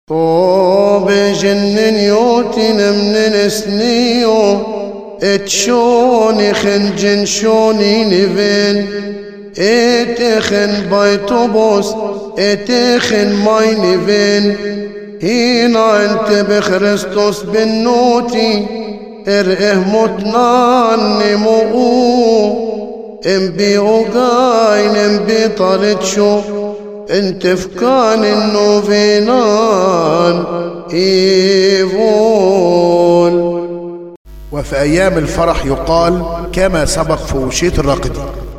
طوب جن يوتي من سنيو اتشوني خنجن شوني نفين اتخن بايتوبوس اتخن ماي نفين هنا انت بخريستوس بنوتي ارئه متنان نمو امبي اوغاين امبي طالتشو انت فكان النوفينان ايفون. وفي أيام الفرح يقال كما سبق في وشية الراقدين.